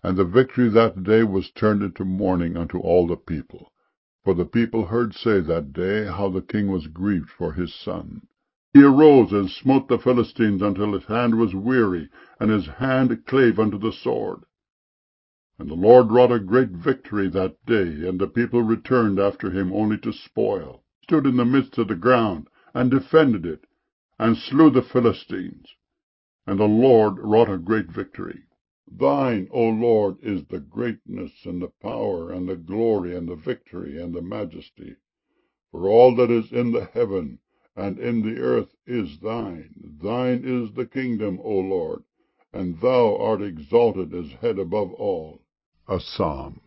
And the victory that day was turned into mourning unto all the people. For the people heard say that day how the king was grieved for his son. He arose and smote the Philistines until his hand was weary, and his hand clave unto the sword. And the Lord wrought a great victory that day, and the people returned after him only to spoil, stood in the midst of the ground, and defended it, and slew the Philistines. And the Lord wrought a great victory. Thine, O Lord, is the greatness, and the power, and the glory, and the victory, and the majesty. For all that is in the heaven and in the earth is thine. Thine is the kingdom, O Lord, and thou art exalted as head above all. A Psalm.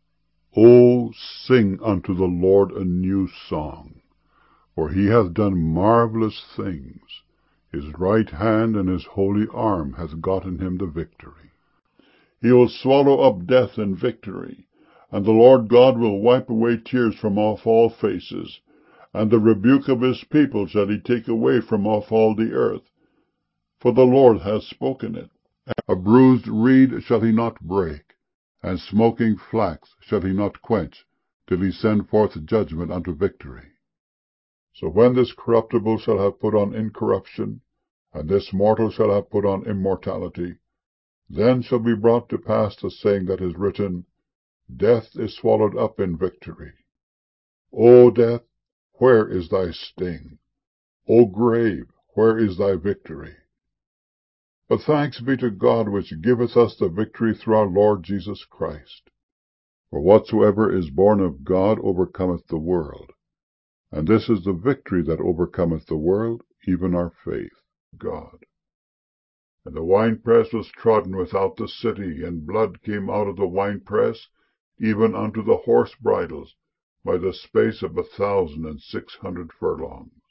O sing unto the Lord a new song, for he hath done marvelous things. His right hand and his holy arm hath gotten him the victory. He will swallow up death in victory, and the Lord God will wipe away tears from off all faces, and the rebuke of his people shall he take away from off all the earth. For the Lord hath spoken it. A bruised reed shall he not break, and smoking flax shall he not quench, till he send forth judgment unto victory. So when this corruptible shall have put on incorruption, and this mortal shall have put on immortality, then shall be brought to pass the saying that is written, Death is swallowed up in victory. O death, where is thy sting? O grave, where is thy victory? But thanks be to God, which giveth us the victory through our Lord Jesus Christ. For whatsoever is born of God overcometh the world. And this is the victory that overcometh the world, even our faith. God. And the winepress was trodden without the city, and blood came out of the winepress, even unto the horse bridles, by the space of 1,600 furlongs.